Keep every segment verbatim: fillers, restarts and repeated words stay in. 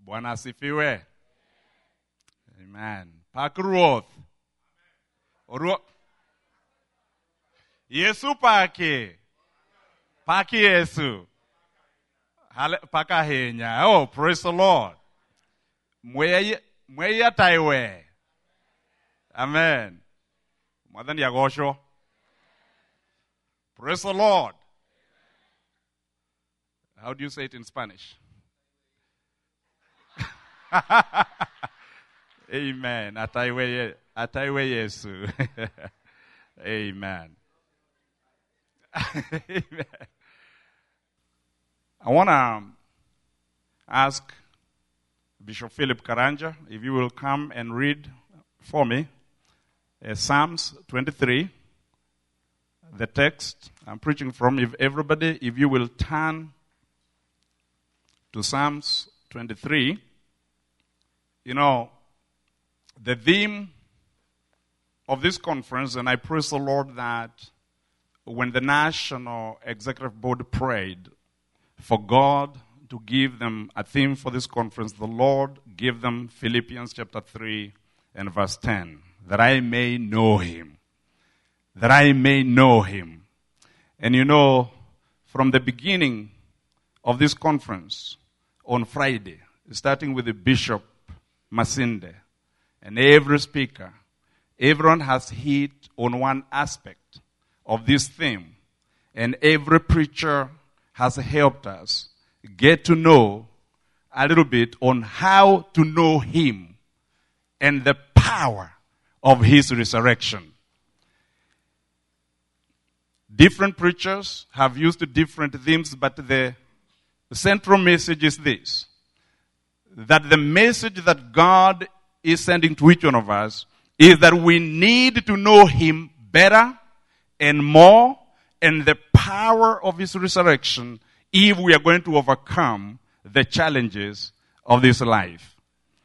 Bwana asifiwe. Amen. Pakruoth. Oruo. Yesu pake. Paki Yesu. Paka henya. Oh, praise the Lord. Mweya taiwe. Amen. Mwadhani ya gosho. Praise the Lord. How do you say it in Spanish? Amen. Ataiwe, ataiwe Yesu. Amen. Amen. I want to ask Bishop Philip Karanja if you will come and read for me uh, Psalms twenty-three, the text I'm preaching from. If everybody, if you will turn to Psalms twenty-three, you know, the theme of this conference, and I praise the Lord that when the National Executive Board prayed for God to give them a theme for this conference, the Lord gave them Philippians chapter three and verse ten, that I may know him, that I may know him. And you know, from the beginning of this conference on Friday, starting with the Bishop Masinde, and every speaker, everyone has hit on one aspect of this theme. And every preacher has helped us get to know a little bit on how to know him and the power of his resurrection. Different preachers have used different themes, but the central message is this: that the message that God is sending to each one of us is that we need to know him better and more, and the power of his resurrection, if we are going to overcome the challenges of this life.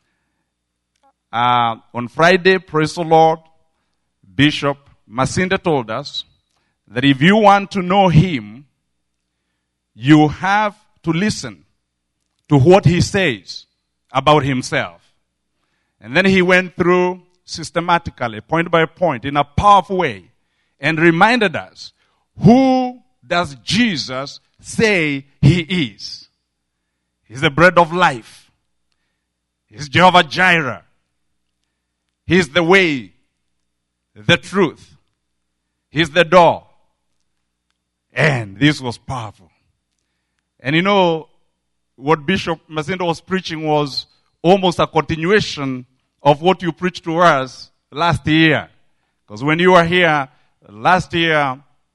Uh, on Friday, praise the Lord, Bishop Masinde told us that if you want to know him, you have to listen to what he says about himself. And then he went through systematically, point by point, in a powerful way, and reminded us, who does Jesus say he is? He's the bread of life. He's Jehovah Jireh. He's the way, the truth. He's the door. And this was powerful. And you know, what Bishop Masinde was preaching was almost a continuation of what you preached to us last year. Because when you were here last year,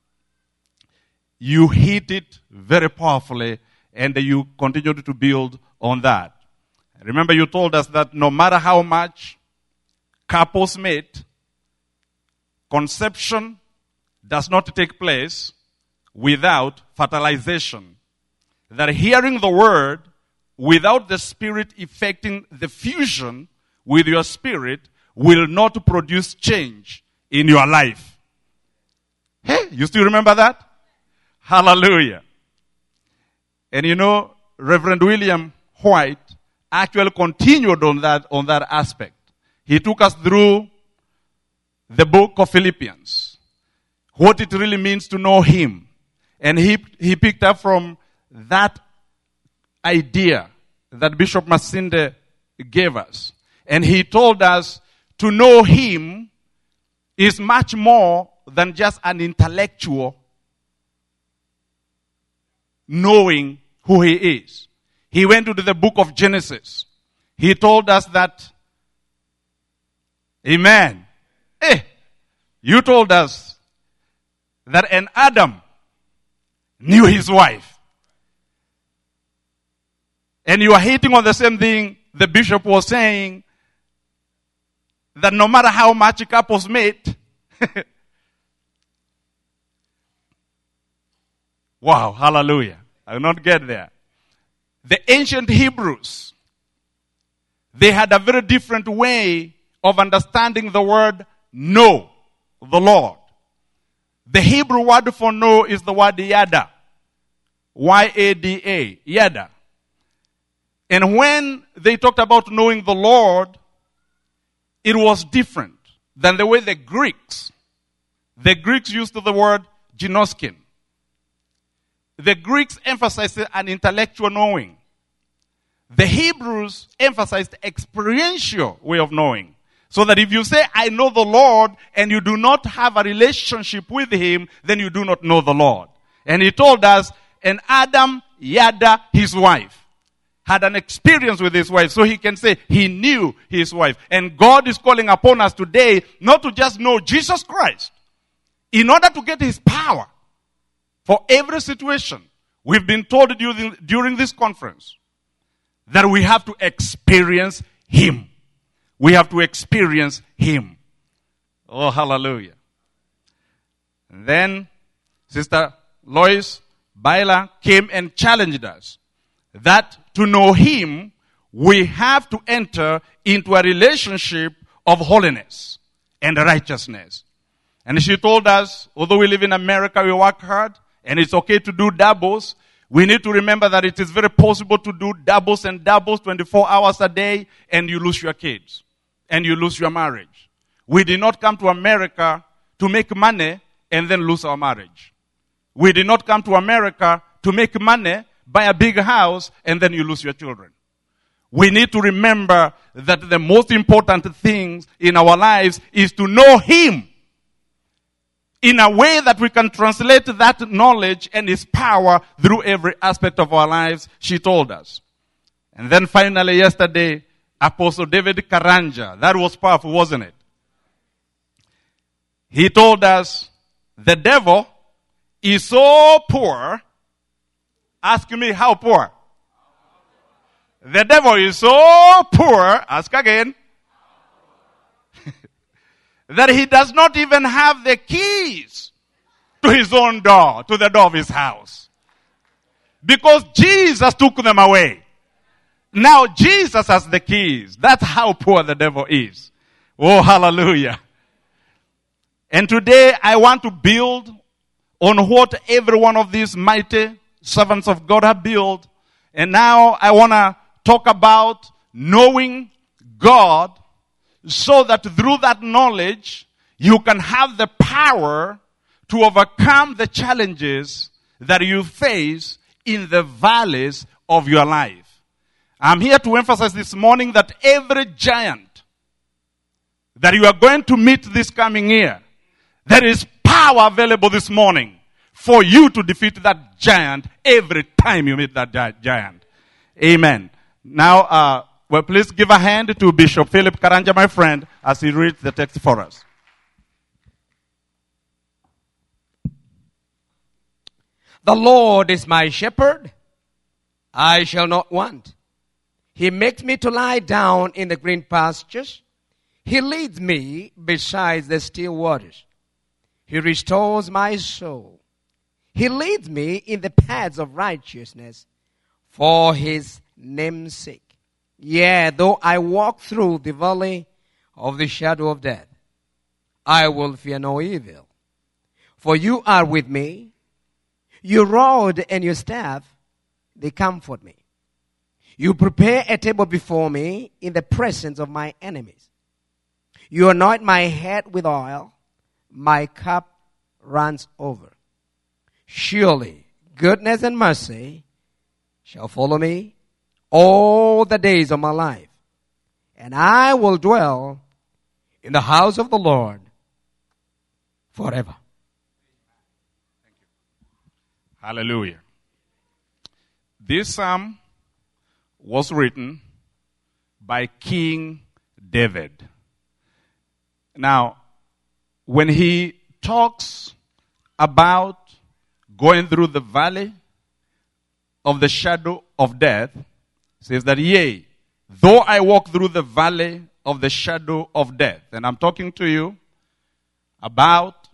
you hit it very powerfully, and you continued to build on that. Remember, you told us that no matter how much couples meet, conception does not take place without fertilization. That hearing the word without the spirit effecting the fusion with your spirit will not produce change in your life. Hey, you still remember that? Hallelujah. And you know, Reverend William White actually continued on that, on that aspect. He took us through the book of Philippians, what it really means to know him. And he, he picked up from that idea that Bishop Masinde gave us. And he told us to know him is much more than just an intellectual knowing who he is. He went into the book of Genesis. He told us that, amen. Eh, you told us that an Adam knew his wife. And you are hitting on the same thing the bishop was saying, that no matter how much couples meet, wow, hallelujah. I will not get there. The ancient Hebrews, they had a very different way of understanding the word know, the Lord. The Hebrew word for know is the word yada. Y A D A, yada. And when they talked about knowing the Lord, it was different than the way the Greeks, the Greeks used the word ginoskin. The Greeks emphasized an intellectual knowing. The Hebrews emphasized experiential way of knowing. So that if you say, I know the Lord, and you do not have a relationship with Him, then you do not know the Lord. And He told us, and Adam, Yada, his wife, had an experience with his wife. So he can say he knew his wife. And God is calling upon us today not to just know Jesus Christ. In order to get His power for every situation, we've been told during, during this conference that we have to experience Him. We have to experience Him. Oh, hallelujah. And then Sister Lois Baila came and challenged us that to know Him, we have to enter into a relationship of holiness and righteousness. And she told us, although we live in America, we work hard, and it's okay to do doubles, we need to remember that it is very possible to do doubles and doubles twenty-four hours a day, and you lose your kids, and you lose your marriage. We did not come to America to make money and then lose our marriage. We did not come to America to make money, buy a big house, and then you lose your children. We need to remember that the most important things in our lives is to know Him in a way that we can translate that knowledge and His power through every aspect of our lives, she told us. And then finally yesterday, Apostle David Karanja, that was powerful, wasn't it? He told us, the devil is so poor. Ask me how poor. The devil is so poor, ask again, that he does not even have the keys to his own door, to the door of his house. Because Jesus took them away. Now Jesus has the keys. That's how poor the devil is. Oh, hallelujah. And today I want to build on what every one of these mighty servants of God have built. And now I want to talk about knowing God so that through that knowledge you can have the power to overcome the challenges that you face in the valleys of your life. I'm here to emphasize this morning that every giant that you are going to meet this coming year, there is power available this morning for you to defeat that giant every time you meet that giant. Amen. Now, uh, well, please give a hand to Bishop Philip Karanja, my friend, as he reads the text for us. The Lord is my shepherd. I shall not want. He makes me to lie down in the green pastures. He leads me beside the still waters. He restores my soul. He leads me in the paths of righteousness for His name's sake. Yea, though I walk through the valley of the shadow of death, I will fear no evil. For you are with me. Your rod and your staff, they comfort me. You prepare a table before me in the presence of my enemies. You anoint my head with oil. My cup runs over. Surely goodness and mercy shall follow me all the days of my life, and I will dwell in the house of the Lord forever. Thank you. Hallelujah. This psalm was written by King David. Now, when he talks about going through the valley of the shadow of death, says that, yea, though I walk through the valley of the shadow of death. And I'm talking to you about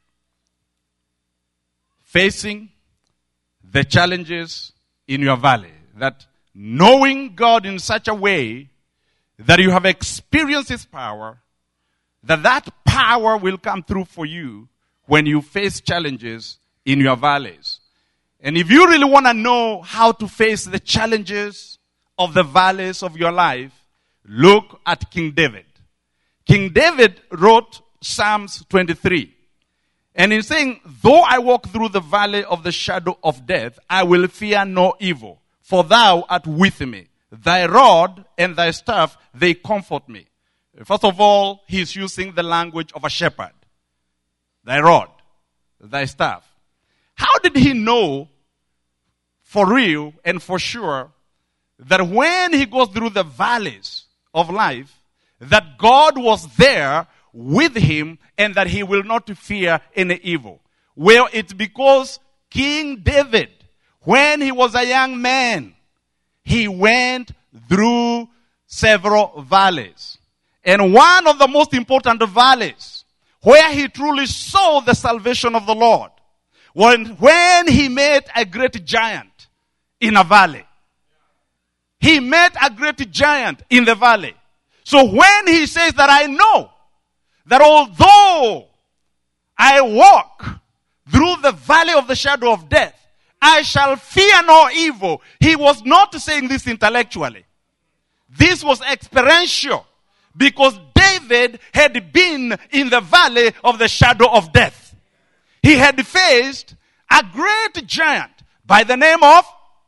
facing the challenges in your valley. That knowing God in such a way that you have experienced His power, that that power will come through for you when you face challenges in your valleys. And if you really want to know how to face the challenges of the valleys of your life, look at King David. King David wrote Psalms twenty-three. And in saying, though I walk through the valley of the shadow of death, I will fear no evil, for thou art with me. Thy rod and thy staff, they comfort me. First of all, he's using the language of a shepherd. Thy rod, thy staff. How did he know for real and for sure that when he goes through the valleys of life, that God was there with him and that he will not fear any evil? Well, it's because King David, when he was a young man, he went through several valleys. And one of the most important valleys, where he truly saw the salvation of the Lord, when, when he met a great giant in a valley. He met a great giant in the valley. So when he says that I know that although I walk through the valley of the shadow of death, I shall fear no evil. He was not saying this intellectually. This was experiential, because David had been in the valley of the shadow of death. He had faced a great giant by the name of,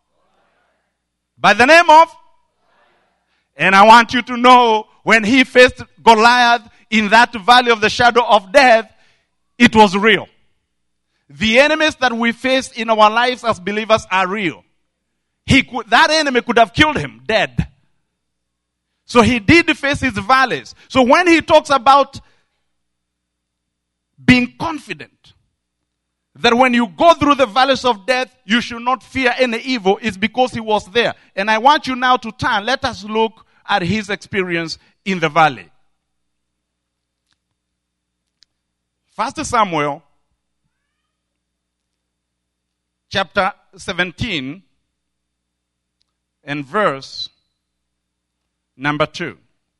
by the name of, and I want you to know, when he faced Goliath in that valley of the shadow of death, it was real. The enemies that we face in our lives as believers are real. He could, that enemy could have killed him dead. So he did face his valleys. So when he talks about being confident that when you go through the valleys of death, you should not fear any evil, is because he was there. And I want you now to turn. Let us look at his experience in the valley. First Samuel chapter seventeen and verse number two.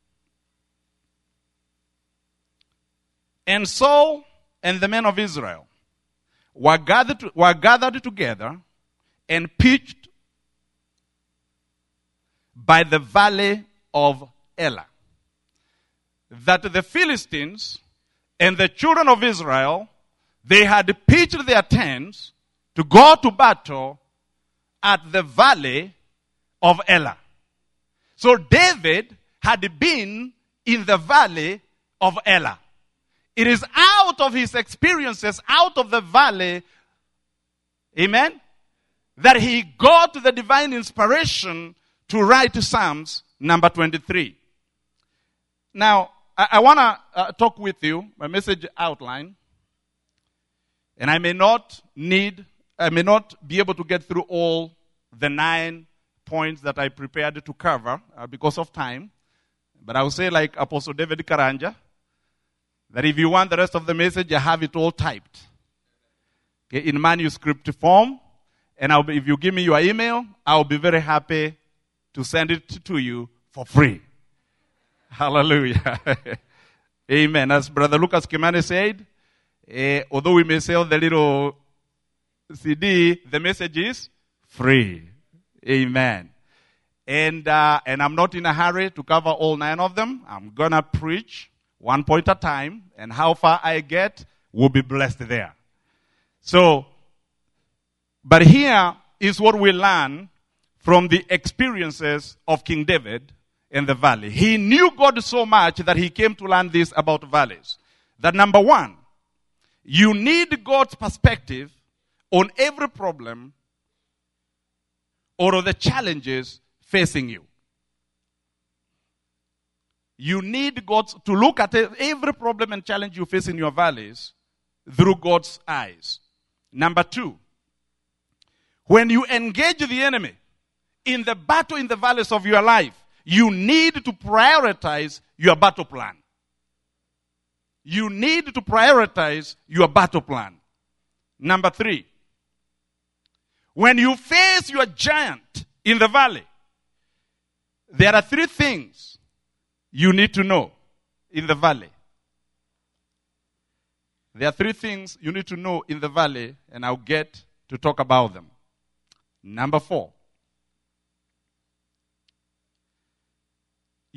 And Saul and the men of Israel were gathered, were gathered together and pitched by the valley of Elah, that the Philistines and the children of Israel, they had pitched their tents to go to battle at the valley of Elah. So David had been in the valley of Elah. It is out of his experiences, out of the valley, amen, that he got the divine inspiration to write Psalms number twenty-three. Now, I, I want to uh, talk with you, my message outline, and I may not need, I may not be able to get through all the nine points that I prepared to cover uh, because of time, but I will say like Apostle David Karanja, that if you want the rest of the message, I have it all typed, okay, in manuscript form, and I'll be, if you give me your email, I'll be very happy to send it to you for free. Hallelujah. Amen. As Brother Lucas Kimani said, eh, although we may sell the little C D, the message is free. Amen. And uh, and I'm not in a hurry to cover all nine of them. I'm going to preach one point at a time, and how far I get will be blessed there. So, but here is what we learn from the experiences of King David in the valley. He knew God so much that he came to learn this about valleys. That number one, you need God's perspective on every problem or the challenges facing you. You need God to look at every problem and challenge you face in your valleys through God's eyes. Number two, when you engage the enemy in the battle in the valleys of your life, you need to prioritize your battle plan. You need to prioritize your battle plan. Number three, when you face your giant in the valley, there are three things you need to know in the valley. There are three things you need to know in the valley, and I'll get to talk about them. Number four,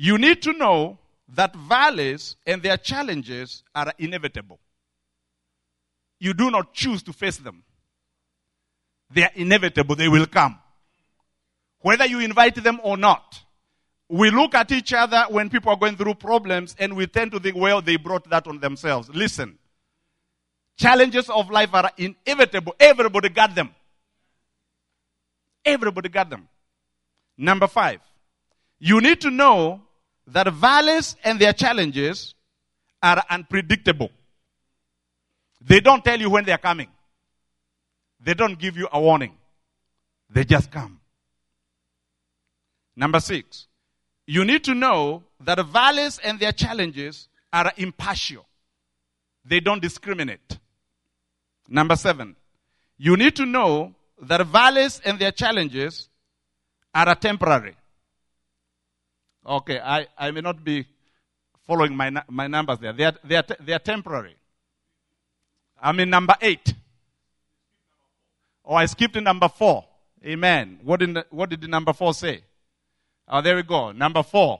You need to know that valleys and their challenges are inevitable. You do not choose to face them. They are inevitable. They will come. Whether you invite them or not. We look at each other when people are going through problems and we tend to think, well, they brought that on themselves. Listen. Challenges of life are inevitable. Everybody got them. Everybody got them. Number five. You need to know that valleys and their challenges are unpredictable. They don't tell you when they are coming. They don't give you a warning. They just come. Number six. You need to know that valleys and their challenges are impartial. They don't discriminate. Number seven. You need to know that valleys and their challenges are temporary. Okay, I, I may not be following my my numbers there. They are, they are, they are temporary. I'm in number eight. Oh, I skipped in number four. Amen. What did, the, what did the number four say? Oh, there we go. Number four.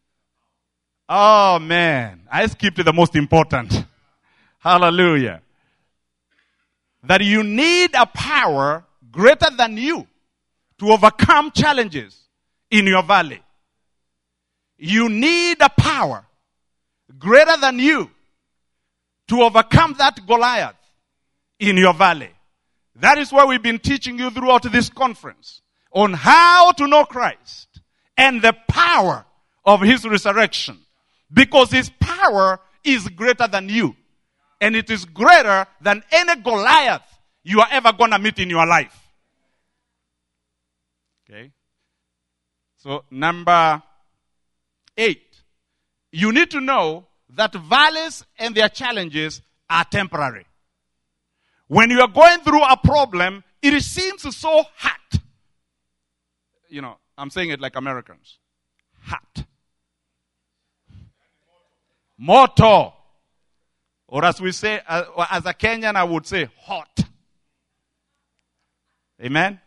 Oh, man. I skipped the most important. Hallelujah. That you need a power greater than you to overcome challenges in your valley. You need a power greater than you to overcome that Goliath in your valley. That is why we've been teaching you throughout this conference on how to know Christ and the power of his resurrection. Because his power is greater than you. And it is greater than any Goliath you are ever going to meet in your life. Okay. So number eight. You need to know that valleys and their challenges are temporary. When you are going through a problem, it seems so hot. You know, I'm saying it like Americans. Hot. Moto. Or as we say, uh, as a Kenyan, I would say hot. Amen?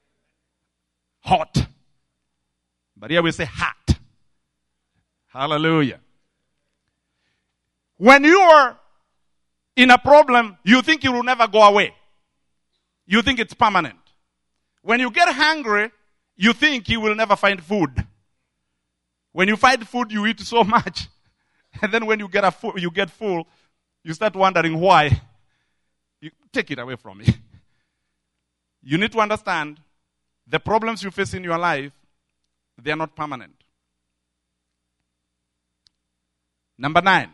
Hot. But here we say hot. Hallelujah. When you are in a problem, you think it will never go away. You think it's permanent. When you get hungry, you think you will never find food. When you find food, you eat so much. And then when you get a fu- you get full, you start wondering why. You take it away from me. You need to understand the problems you face in your life, they are not permanent. Number nine.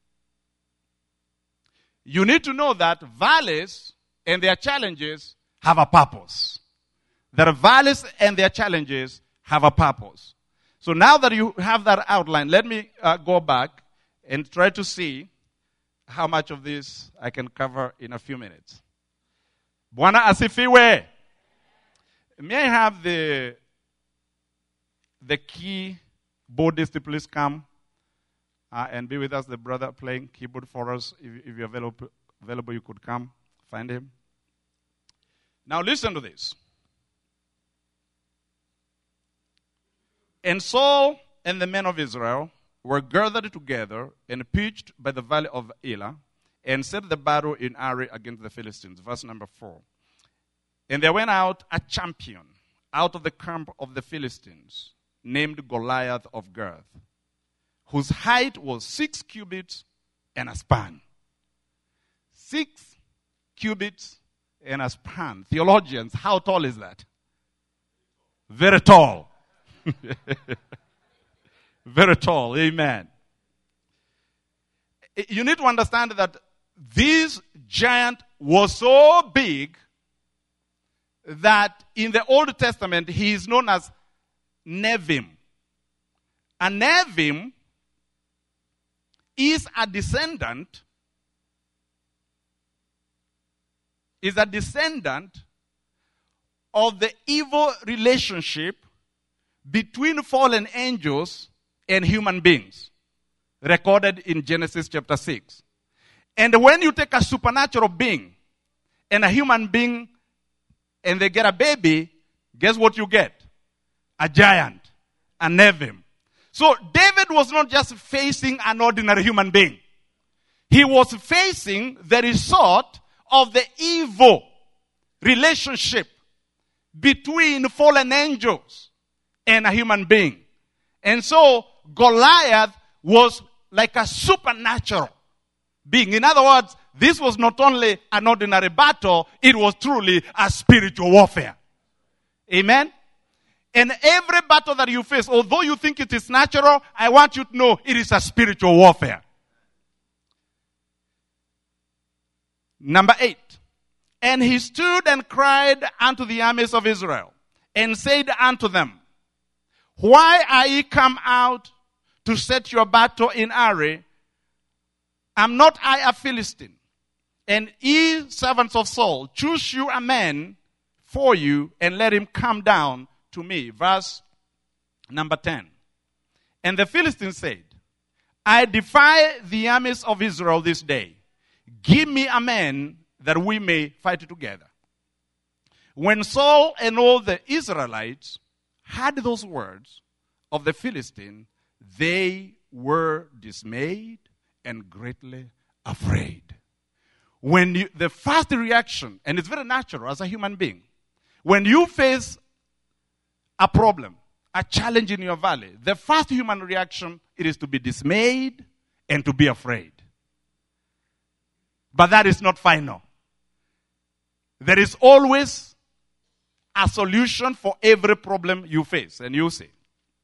You need to know that valleys and their challenges have a purpose. That valleys and their challenges have a purpose. So now that you have that outline, let me uh, go back and try to see how much of this I can cover in a few minutes. Bwana asifiwe. May I have the the keyboardist to please come uh, and be with us, the brother playing keyboard for us. If, if you're available, available, you could come. Find him. Now listen to this. And Saul and the men of Israel were gathered together and pitched by the valley of Elah and set the battle in array against the Philistines. Verse number four. And there went out a champion out of the camp of the Philistines named Goliath of Gath, whose height was six cubits and a span. Six cubits and a span. Theologians, how tall is that? Very tall. Very tall. Amen. You need to understand that this giant was so big that in the Old Testament he is known as Nevim. A Nevim is a descendant is a descendant of the evil relationship between fallen angels and human beings, recorded in Genesis chapter six. And when you take a supernatural being and a human being and they get a baby, guess what you get? A giant, a Nevim. So David was not just facing an ordinary human being. He was facing the result of the evil relationship between fallen angels and a human being. And so Goliath was like a supernatural being. In other words, this was not only an ordinary battle, it was truly a spiritual warfare. Amen? And every battle that you face, although you think it is natural, I want you to know it is a spiritual warfare. Number eight. And he stood and cried unto the armies of Israel, and said unto them, why are ye come out to set your battle in array? Am not I a Philistine? And ye servants of Saul, choose you a man for you, and let him come down to me. Verse number ten. And the Philistine said, I defy the armies of Israel this day. Give me a man that we may fight together. When Saul and all the Israelites heard those words of the Philistine, they were dismayed and greatly afraid. When you, the first reaction, and it's very natural as a human being, when you face a problem, a challenge in your valley, the first human reaction, it is to be dismayed and to be afraid. But that is not final. There is always a solution for every problem you face. And you see.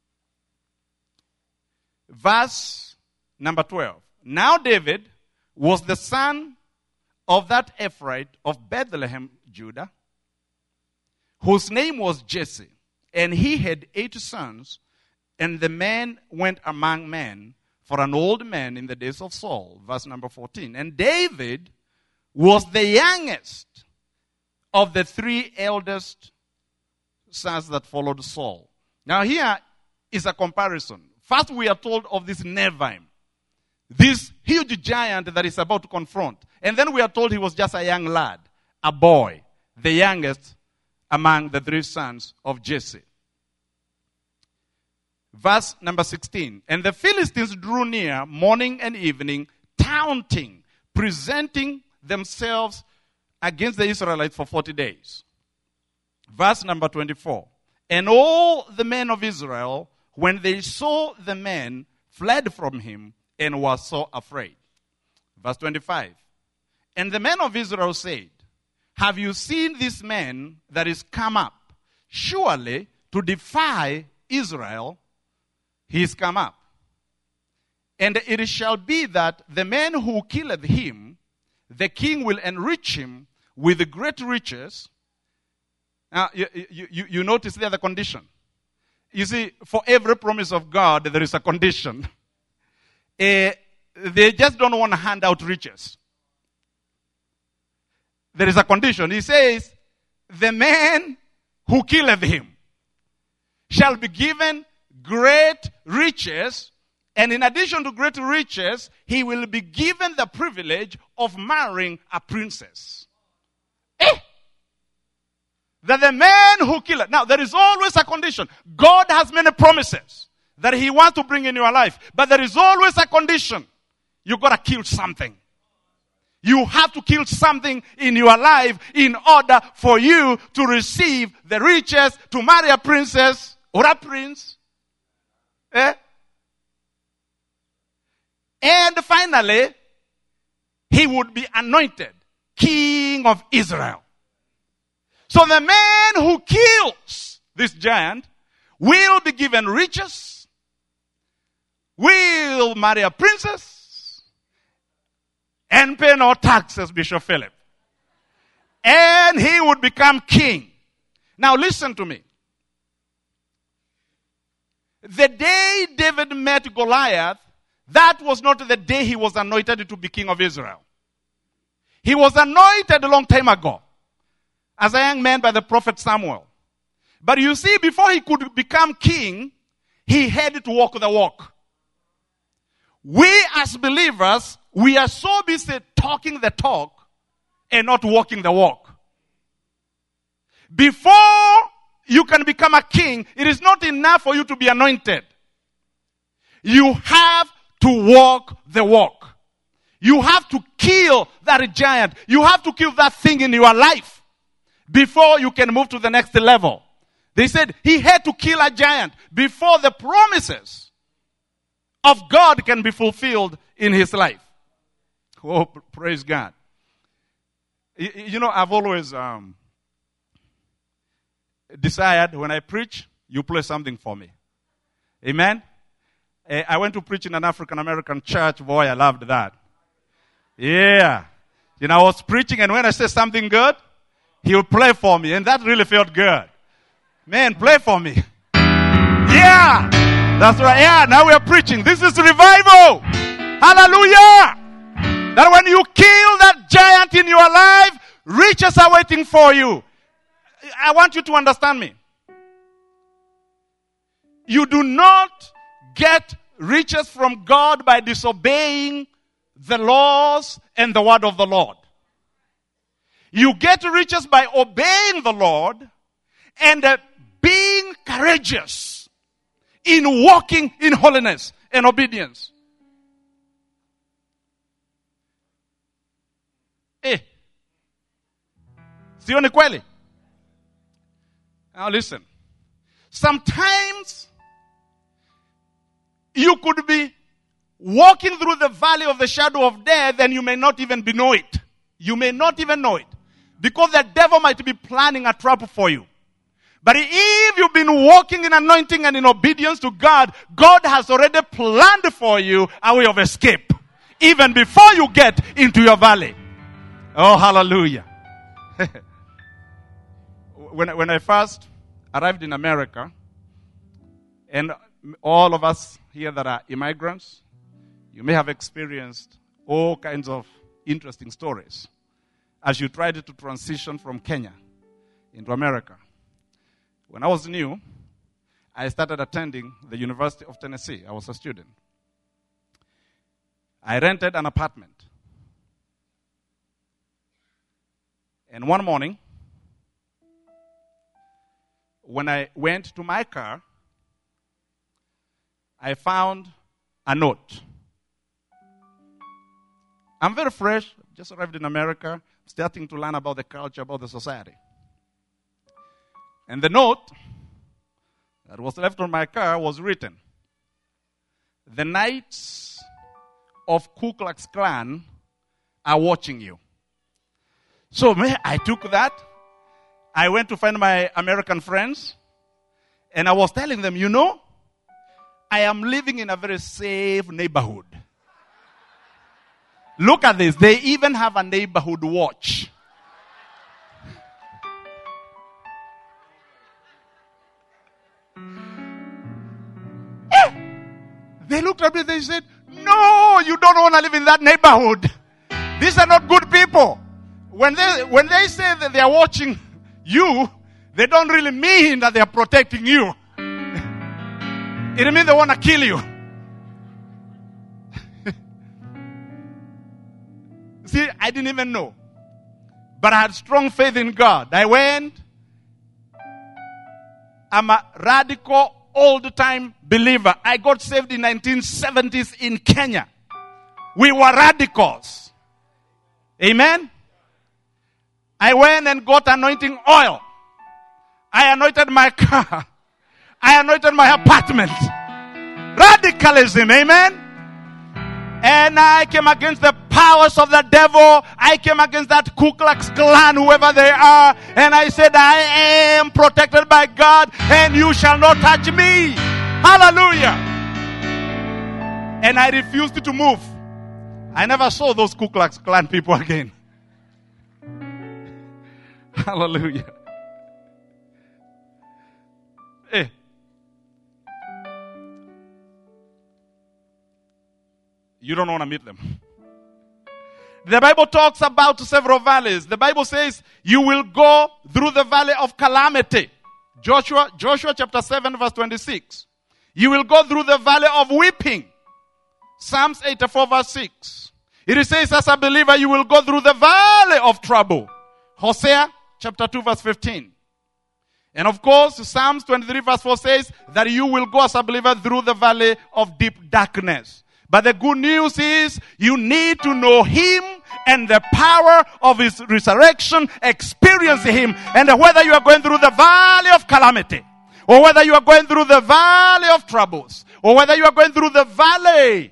Verse number twelve. Now David was the son of that Ephraite of Bethlehem, Judah, whose name was Jesse. And he had eight sons, and the man went among men for an old man in the days of Saul. Verse number fourteen. And David was the youngest of the three eldest sons that followed Saul. Now here is a comparison. First we are told of this Nephilim, this huge giant that is about to confront. And then we are told he was just a young lad, a boy, the youngest among the three sons of Jesse. Verse number sixteen. And the Philistines drew near morning and evening, taunting, presenting themselves against the Israelites for forty days. Verse number twenty-four. And all the men of Israel, when they saw the man, fled from him and were so afraid. Verse twenty-five. And the men of Israel said, have you seen this man that is come up? Surely to defy Israel, he is come up. And it shall be that the man who killeth him, the king will enrich him with great riches. Now, you, you, you notice there the condition. You see, for every promise of God, there is a condition. Uh, they just don't want to hand out riches. There is a condition. He says, the man who killeth him shall be given great riches, and in addition to great riches, he will be given the privilege of marrying a princess. Eh? That the man who killeth. Now, there is always a condition. God has many promises that he wants to bring in your life, but there is always a condition. You got to kill something. You have to kill something in your life in order for you to receive the riches, to marry a princess or a prince. Eh? And finally, he would be anointed king of Israel. So the man who kills this giant will be given riches, will marry a princess, and pay no taxes, Bishop Philip. And he would become king. Now listen to me. The day David met Goliath, that was not the day he was anointed to be king of Israel. He was anointed a long time ago as a young man by the prophet Samuel. But you see, before he could become king, he had to walk the walk. We as believers, we are so busy talking the talk and not walking the walk. Before you can become a king, it is not enough for you to be anointed. You have to walk the walk. You have to kill that giant. You have to kill that thing in your life before you can move to the next level. They said he had to kill a giant before the promises of God can be fulfilled in his life. Oh, praise God. You know, I've always um, desired when I preach, you play something for me. Amen? I went to preach in an African-American church. Boy, I loved that. Yeah. You know, I was preaching, and when I said something good, he would play for me, and that really felt good. Man, play for me. Yeah. That's right. Yeah, now we are preaching. This is revival. Hallelujah. That when you kill that giant in your life, riches are waiting for you. I want you to understand me. You do not get riches from God by disobeying the laws and the word of the Lord. You get riches by obeying the Lord and uh, being courageous in walking in holiness and obedience. Eh. Sio ni kweli? Now listen. Sometimes you could be walking through the valley of the shadow of death and you may not even be know it. You may not even know it. Because the devil might be planning a trap for you. But if you've been walking in anointing and in obedience to God, God has already planned for you a way of escape. Even before you get into your valley. Oh, hallelujah. when, when I first arrived in America, and all of us here that are immigrants, you may have experienced all kinds of interesting stories as you tried to transition from Kenya into America. When I was new, I started attending the University of Tennessee. I was a student. I rented an apartment. And one morning, when I went to my car, I found a note. I'm very fresh, just arrived in America, starting to learn about the culture, about the society. And the note that was left on my car was written, "The Knights of Ku Klux Klan are watching you." So I took that. I went to find my American friends, and I was telling them, you know, I am living in a very safe neighborhood. Look at this. They even have a neighborhood watch. They looked at me, they said, no, you don't want to live in that neighborhood. These are not good people. When they, when they say that they are watching you, they don't really mean that they are protecting you. It means they want to kill you. See, I didn't even know. But I had strong faith in God. I went. I'm a radical, old-time believer. I got saved in nineteen seventies in Kenya. We were radicals. Amen? I went and got anointing oil. I anointed my car. I anointed my apartment. Radicalism, amen? And I came against the powers of the devil. I came against that Ku Klux Klan, whoever they are. And I said, I am protected by God, and you shall not touch me. Hallelujah. And I refused to move. I never saw those Ku Klux Klan people again. Hallelujah. Hey. You don't want to meet them. The Bible talks about several valleys. The Bible says you will go through the valley of calamity. Joshua, Joshua chapter seven verse twenty-six. You will go through the valley of weeping. Psalms eighty-four verse six. It says as a believer you will go through the valley of trouble. Hosea chapter two verse fifteen. And of course, Psalms twenty-three verse four says that you will go as a believer through the valley of deep darkness. But the good news is you need to know Him and the power of His resurrection, experience Him. And whether you are going through the valley of calamity, or whether you are going through the valley of troubles, or whether you are going through the valley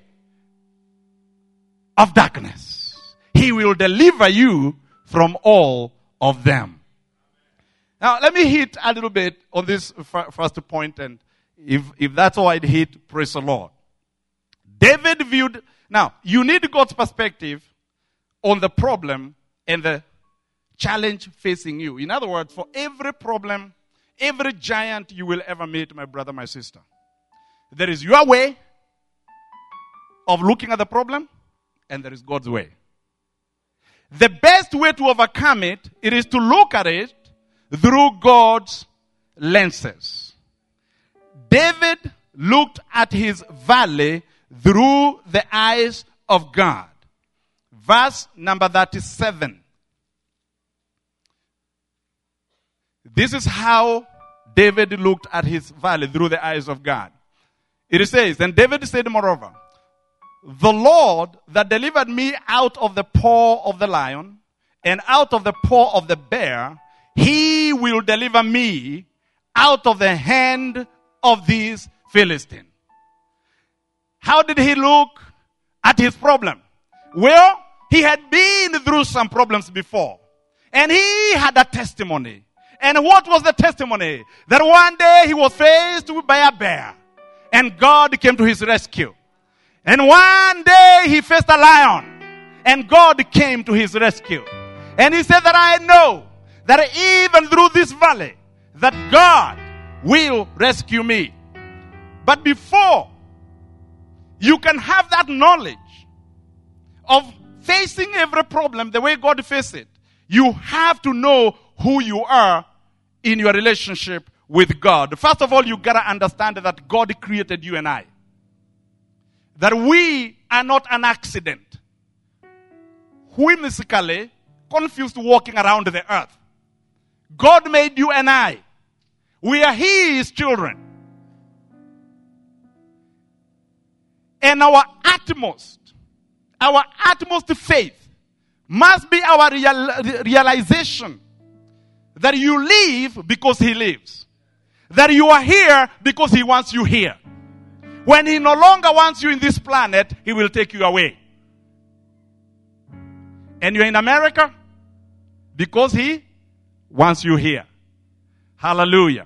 of darkness, He will deliver you from all of them. Now, let me hit a little bit on this first point, and if, if that's all I'd hit, praise the Lord. David viewed, now, you need God's perspective on the problem and the challenge facing you. In other words, for every problem, every giant you will ever meet, my brother, my sister, there is your way of looking at the problem, and there is God's way. The best way to overcome it, it is to look at it through God's lenses. David looked at his valley through the eyes of God. Verse number thirty-seven. This is how David looked at his valley through the eyes of God. It says, and David said, moreover, the Lord that delivered me out of the paw of the lion and out of the paw of the bear, He will deliver me out of the hand of these Philistines. How did he look at his problem? Well, he had been through some problems before. And he had a testimony. And what was the testimony? That one day he was faced by a bear. And God came to his rescue. And one day he faced a lion. And God came to his rescue. And he said that I know that even through this valley, that God will rescue me. But before you can have that knowledge of facing every problem the way God faced it, you have to know who you are in your relationship with God. First of all, you got to understand that God created you and I. That we are not an accident. Whimsically confused walking around the earth. God made you and I. We are His children. And our utmost, our utmost faith must be our real, realization that you live because He lives. That you are here because He wants you here. When He no longer wants you in this planet, He will take you away. And you're in America because He wants you here. Hallelujah.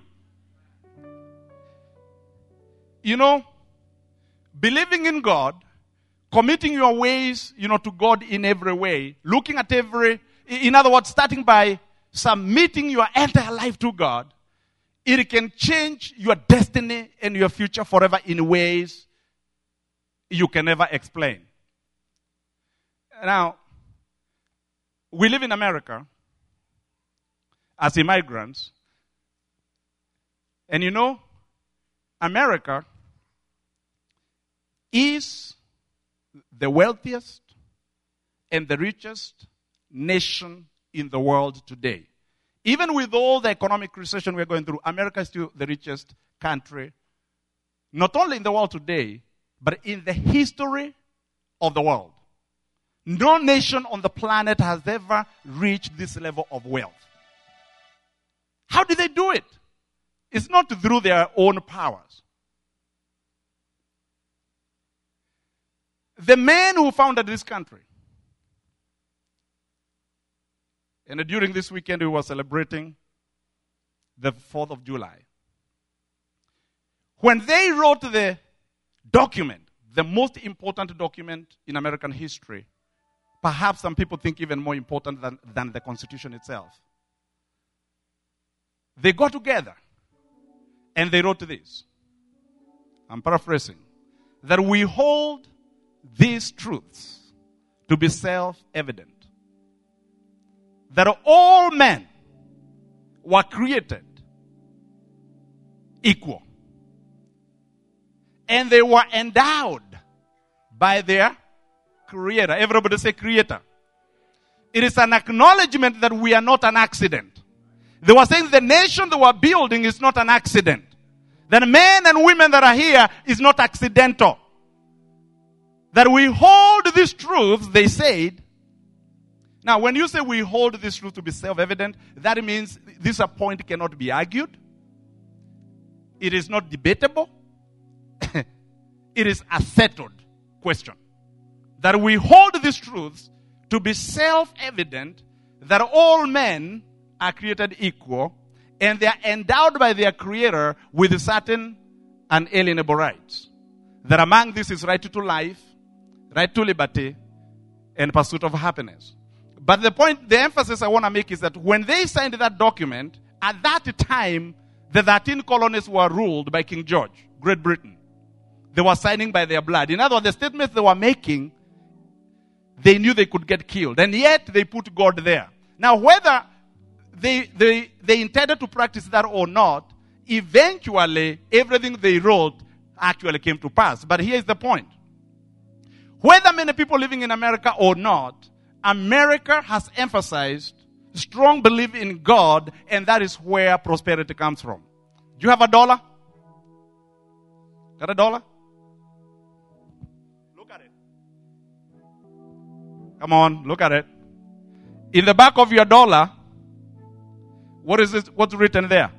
You know, believing in God, committing your ways, you know, to God in every way, looking at every, in other words, starting by submitting your entire life to God, it can change your destiny and your future forever in ways you can never explain. Now, we live in America as immigrants, and you know, America is the wealthiest and the richest nation in the world today. Even with all the economic recession we're going through, America is still the richest country, not only in the world today, but in the history of the world. No nation on the planet has ever reached this level of wealth. How did they do it? It's not through their own powers. The man who founded this country, and during this weekend we were celebrating the fourth of July. When they wrote the document, the most important document in American history, perhaps some people think even more important than, than the Constitution itself, they got together and they wrote this. I'm paraphrasing. That we hold these truths to be self-evident. That all men were created equal. And they were endowed by their Creator. Everybody say Creator. It is an acknowledgement that we are not an accident. They were saying the nation they were building is not an accident. That men and women that are here is not accidental. That we hold these truths, they said. Now, when you say we hold this truth to be self-evident, that means this point cannot be argued. It is not debatable. It is a settled question. That we hold these truths to be self-evident, that all men are created equal, and they are endowed by their Creator with certain unalienable rights. That among this is right to life, right to liberty, and pursuit of happiness. But the point, the emphasis I want to make is that when they signed that document, at that time, the thirteen colonies were ruled by King George, Great Britain. They were signing by their blood. In other words, the statements they were making, they knew they could get killed. And yet, they put God there. Now, whether they, they, they intended to practice that or not, eventually, everything they wrote actually came to pass. But here's the point. Whether many people living in America or not, America has emphasized strong belief in God, and that is where prosperity comes from. Do you have a dollar? Got a dollar? Look at it. Come on, look at it. In the back of your dollar, what is it? What's written there?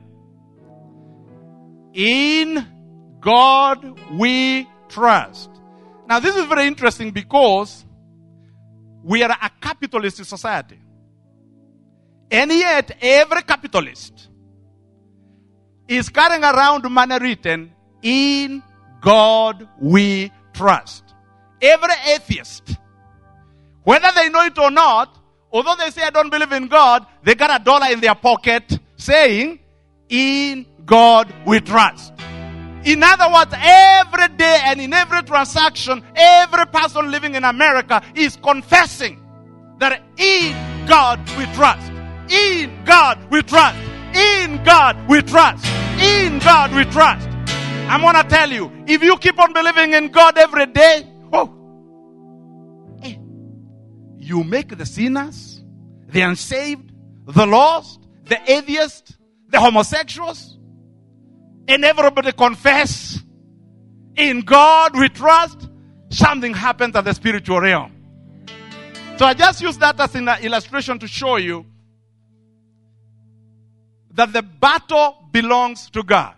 In God we trust. Now, this is very interesting because we are a capitalist society. And yet, every capitalist is carrying around money written, in God we trust. Every atheist, whether they know it or not, although they say I don't believe in God, they got a dollar in their pocket saying, in God we trust. In other words, every day and in every transaction, every person living in America is confessing that in God we trust. In God we trust. In God we trust. In God we trust. I'm going to tell you, if you keep on believing in God every day, oh, hey, you make the sinners, the unsaved, the lost, the atheists, the homosexuals, and everybody confess, in God we trust, something happens at the spiritual realm. So I just use that as an illustration to show you that the battle belongs to God.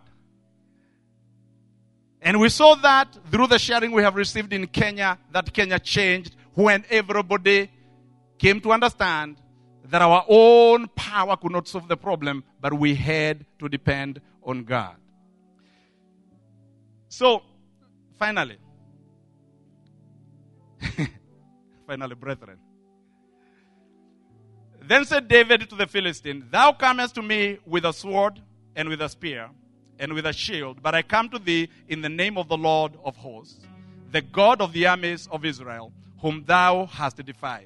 And we saw that through the sharing we have received in Kenya, that Kenya changed when everybody came to understand that our own power could not solve the problem, but we had to depend on God. So, finally, finally, brethren. Then said David to the Philistine, thou comest to me with a sword and with a spear and with a shield, but I come to thee in the name of the Lord of hosts, the God of the armies of Israel, whom thou hast defied.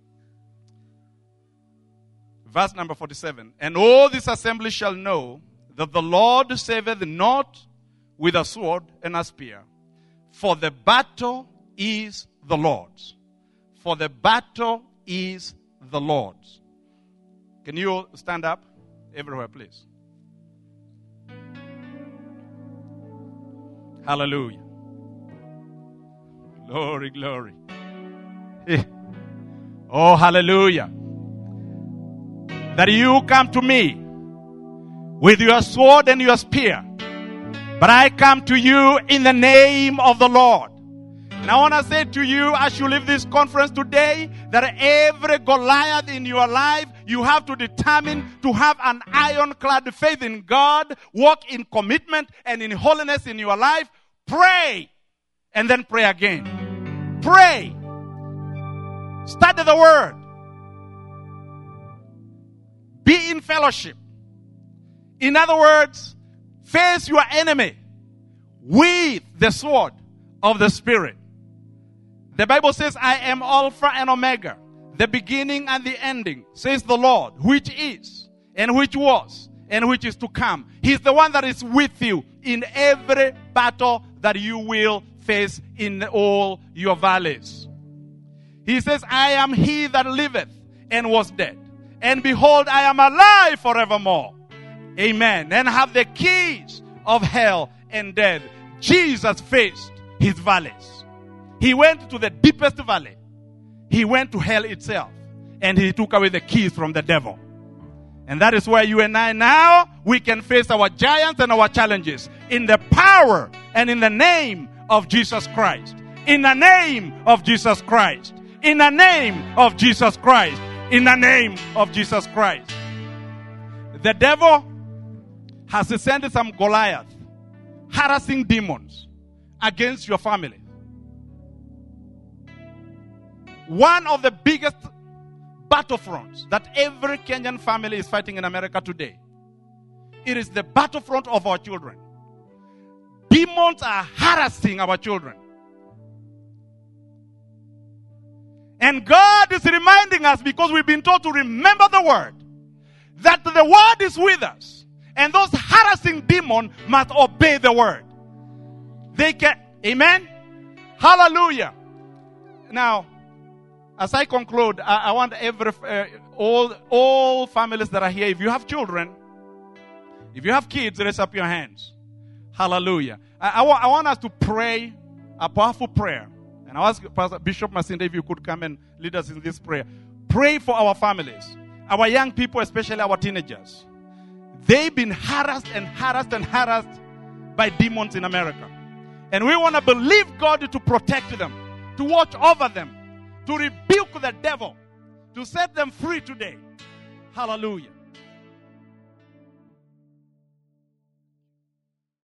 Verse number forty-seven. And all this assembly shall know that the Lord saveth not with a sword and a spear, for the battle is the Lord's. For the battle is the Lord's. Can you stand up everywhere, please? Hallelujah. Glory, glory. Oh, hallelujah. That you come to me with your sword and your spear, but I come to you in the name of the Lord. And I want to say to you, as you leave this conference today, that every Goliath in your life, you have to determine to have an ironclad faith in God, walk in commitment and in holiness in your life. Pray, and then pray again. Pray. Study the Word. Be in fellowship. In other words, face your enemy with the sword of the Spirit. The Bible says, I am Alpha and Omega, the beginning and the ending, says the Lord, which is, and which was, and which is to come. He's the one that is with you in every battle that you will face in all your valleys. He says, I am he that liveth and was dead, And behold, I am alive forevermore. Amen. And have the keys of hell and death. Jesus faced his valleys. He went to the deepest valley. He went to hell itself. And he took away the keys from the devil. And that is where you and I now, we can face our giants and our challenges in the power and in the name of Jesus Christ. In the name of Jesus Christ. In the name of Jesus Christ. In the name of Jesus Christ. The devil has sent some Goliath, harassing demons against your family. One of the biggest battlefronts that every Kenyan family is fighting in America today. It is the battlefront of our children. Demons are harassing our children. And God is reminding us, because we've been told to remember the word, that the word is with us. And those harassing demons must obey the word. They can, amen? Hallelujah. Now, as I conclude, I, I want every, uh, all, all families that are here, if you have children, if you have kids, raise up your hands. Hallelujah. I, I, wa- I want us to pray a powerful prayer. And I ask Pastor Bishop Masinda if you could come and lead us in this prayer. Pray for our families, our young people, especially our teenagers. They've been harassed and harassed and harassed by demons in America. And we want to believe God to protect them, to watch over them, to rebuke the devil, to set them free today. Hallelujah.